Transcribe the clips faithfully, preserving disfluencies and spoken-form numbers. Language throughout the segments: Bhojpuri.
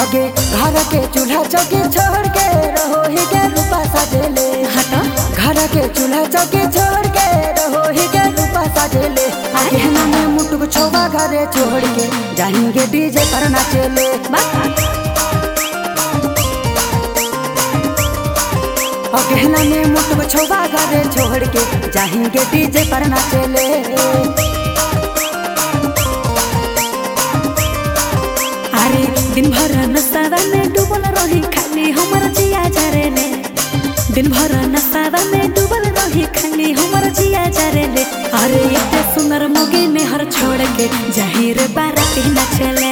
आगे घर के चूल्हा चौकी छोड़ के रहो ही के रूपा सजेले। हटा घर के चूल्हा चौकी छोड़ के रहो ही के रूपा सजेले। आगे में मुटुक छोवा घरे छोड़ के जाएंगे डीजे पर नाचेले। गहना में मुटुक छोवा घरे छोड़ के जाएंगे डीजे पर नाचेले। अरे दिन भर नशावा में डूबल रही खाली हमर जिया जरेले। दिन भर नशावा में डूबल रही खाली हमर जिया जरेले। अरे इतने सुंदर मोगे में हर छोड़ के जाहिर बाराती नाचले।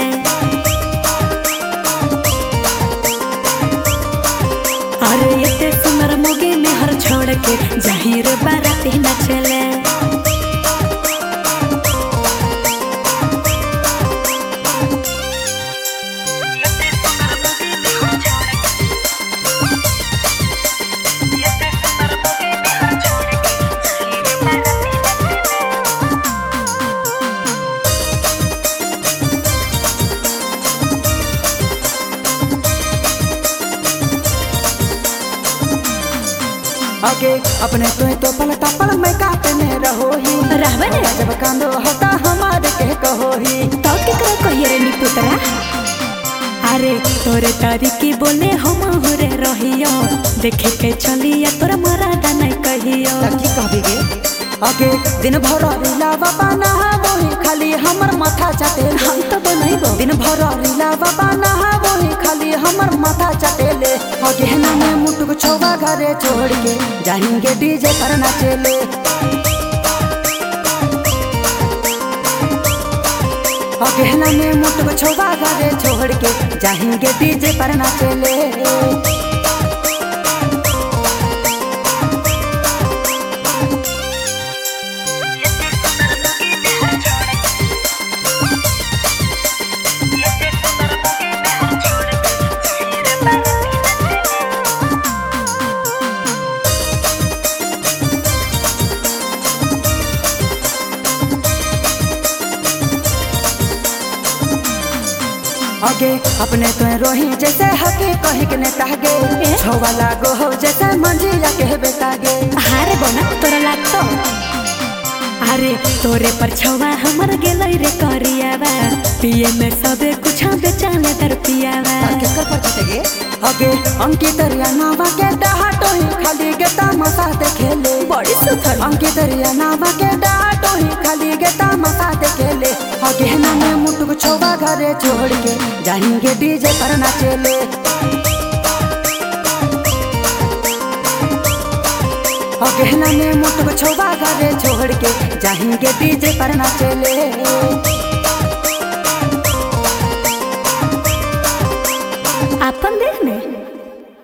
अरे इतने सुंदर मोगे में हर छोड़ के जाहिर बाराती नाचले। आगे अपने तो तो पलटा पल में काटे में रहो ही रहबे ने जब कांदो होता हमारे के कहो ही तो केकरा कहिए रे निपुतरा। अरे तोरे तारीकी बोले हम होरे रहियो देखे के चलिया तोरा मरादा नहीं कहियो। की कहबी गे आगे दिन भर रीला बाबा नहा वही खाली हमर माथा चटेले। हम तो बनैबो दिन भर रीला बाबा नहा वही खाली हमर माथा चटेले। गहना में मुटुक छोवा घरे छोड़ के जाएंगे डीजे पर नाचेले। गहना में मुटुक छोवा घरे छोड़ के जाएंगे डीजे पर नाचेले। आगे अपने तो रोही जैसे हके कहे के नेता गे छोवा लागो हो जैसे मंजिला के बेटा गे। हारे बना तोरा लागतो। अरे तोरे पर छवा हमर गेलै रे करियावा पिए में सबे कुछ बेचाले दर पियावा। केकर पर जीते गे आगे अंकित रिया नावा के डाटो ही खाली गे तमाशा देखेले। बड़ी सुथर अंकित रिया नावा के डाटो ही खाली गे तमाशा देखेले। गहना में मुटुक छोवा घरे छोड़ के जाएंगे डीजे पर नाचेले। गहना में मुटुक छोवा घरे छोड़ के जाएंगे डीजे पर नाचेले।